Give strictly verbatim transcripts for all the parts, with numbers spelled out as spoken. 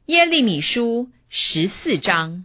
耶利米书十四章。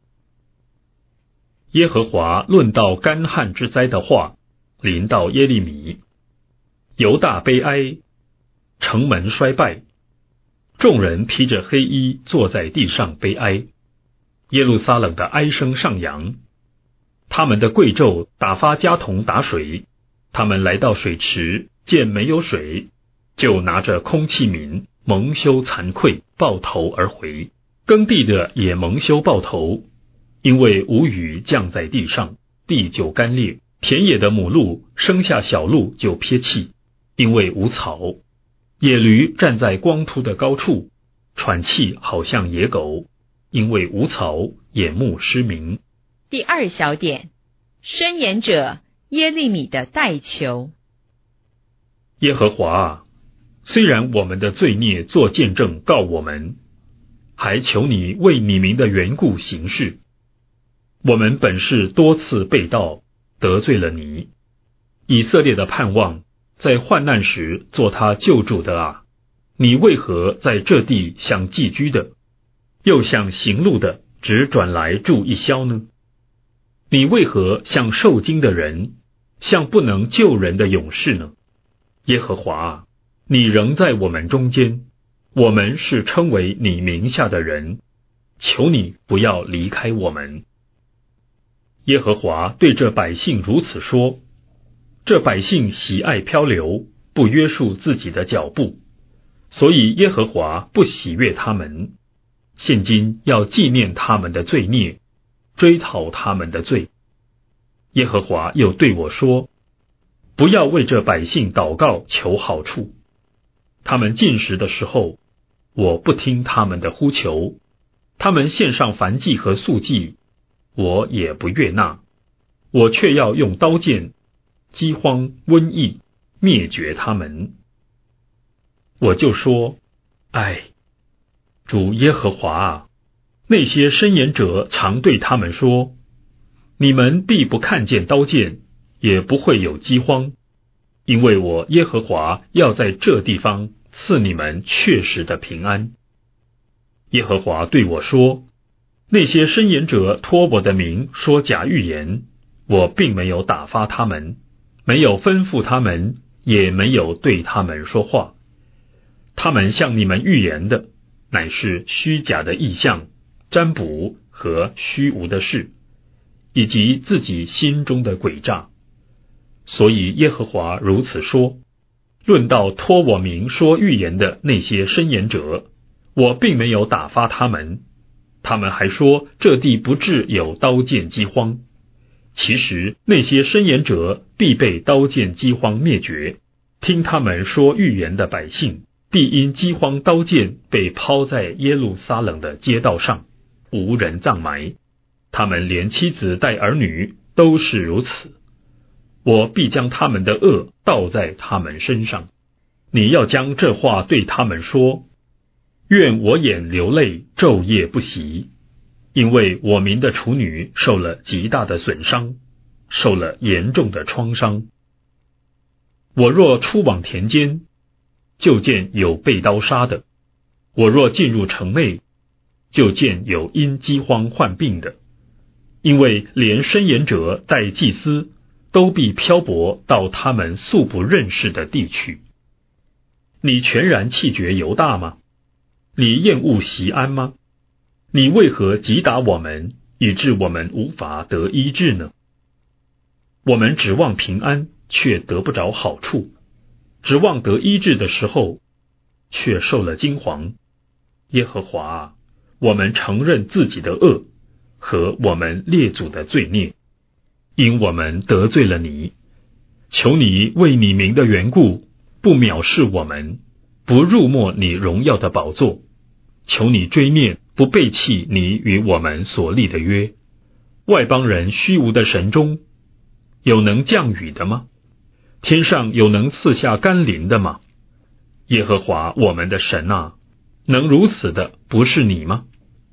耶和华论到干旱之灾的话，临到耶利米。犹大悲哀，城门衰败，众人披着黑衣坐在地上悲哀。耶路撒冷的哀声上扬，他们的贵胄打发家童打水，他们来到水池，见没有水，就拿着空器皿，蒙羞惭愧，抱头而回。耕地的也蒙羞抱头，因为无雨降在地上，地就干裂。田野的母鹿生下小鹿就撇弃，因为无草。野驴站在光秃的高处，喘气好像野狗，因为无草，眼目失明。 第二小点，申言者耶利米的代求。 耶和华啊，虽然我们的罪孽做见证告我们，还求你为你名的缘故行事。我们本是多次背道，得罪了你。以色列的盼望，在患难时做他救主的啊，你为何在这地像寄居的，又像行路的，只转来住一宵呢？你为何像受惊的人，像不能救人的勇士呢？耶和华啊，你仍在我们中间，我们是称为你名下的人，求你不要离开我们。耶和华对这百姓如此说，这百姓喜爱漂流，不约束自己的脚步，所以耶和华不喜悦他们。现今要纪念他们的罪孽，追讨他们的罪。耶和华又对我说，不要为这百姓祷告求好处。他们进食的时候，我不听他们的呼求，他们献上燔祭和素祭，我也不悦纳。我却要用刀剑、饥荒、瘟疫灭绝他们。我就说，唉，主耶和华啊，那些申言者常对他们说，你们必不看见刀剑，也不会有饥荒，因为我耶和华要在这地方赐你们确实的平安。耶和华对我说，那些申言者托我的名说假预言，我并没有打发他们，没有吩咐他们，也没有对他们说话。他们向你们预言的，乃是虚假的意象、占卜和虚无的事，以及自己心中的诡诈。所以耶和华如此说，论到托我名说预言的那些申言者，我并没有打发他们，他们还说这地不致有刀剑饥荒。其实那些申言者必被刀剑饥荒灭绝，听他们说预言的百姓必因饥荒刀剑被抛在耶路撒冷的街道上，无人葬埋。他们连妻子带儿女都是如此。我必将他们的恶倒在他们身上。你要将这话对他们说，愿我眼流泪，昼夜不息，因为我民的处女受了极大的损伤，受了严重的创伤。我若出往田间，就见有被刀杀的；我若进入城内，就见有因饥荒患病的。因为连申言者带祭司都必漂泊到他们素不认识的地去。你全然弃绝犹大吗？你厌恶锡安吗？你为何击打我们，以致我们无法得医治呢？我们指望平安，却得不着好处；指望得医治的时候，却受了惊惶。耶和华啊，我们承认自己的恶和我们列祖的罪孽，因我们得罪了你。求你为你名的缘故，不藐视我们，不辱没你荣耀的宝座。求你追念，不背弃你与我们所立的约。外邦人虚无的神中，有能降雨的吗？天上有能赐下甘霖的吗？耶和华我们的神啊，能如此的不是你吗？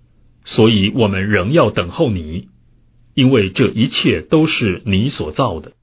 所以我们仍要等候你，因为这一切都是你所造的。